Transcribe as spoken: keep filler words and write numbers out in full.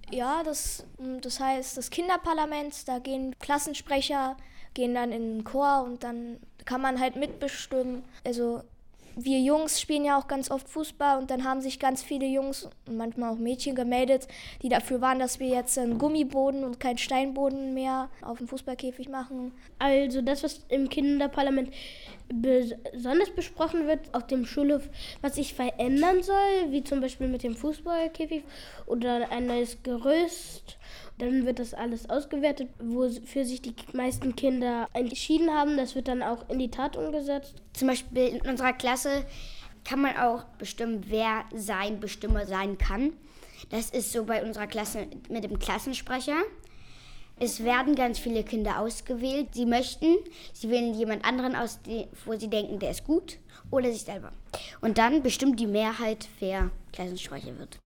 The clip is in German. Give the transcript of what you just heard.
Ja, das, das heißt das Kinderparlament, da gehen Klassensprecher, gehen dann in den Chor und dann kann man halt mitbestimmen. Also wir Jungs spielen ja auch ganz oft Fußball und dann haben sich ganz viele Jungs und manchmal auch Mädchen gemeldet, die dafür waren, dass wir jetzt einen Gummiboden und keinen Steinboden mehr auf dem Fußballkäfig machen. Also das, was im Kinderparlament besonders besprochen wird auf dem Schulhof, was sich verändern soll, wie zum Beispiel mit dem Fußballkäfig oder ein neues Gerüst. Dann wird das alles ausgewertet, wofür sich die meisten Kinder entschieden haben. Das wird dann auch in die Tat umgesetzt. Zum Beispiel in unserer Klasse kann man auch bestimmen, wer sein Bestimmer sein kann. Das ist so bei unserer Klasse mit dem Klassensprecher. Es werden ganz viele Kinder ausgewählt. Sie möchten, sie wählen jemand anderen aus, wo sie denken, der ist gut, oder sich selber. Und dann bestimmt die Mehrheit, wer Klassensprecher wird.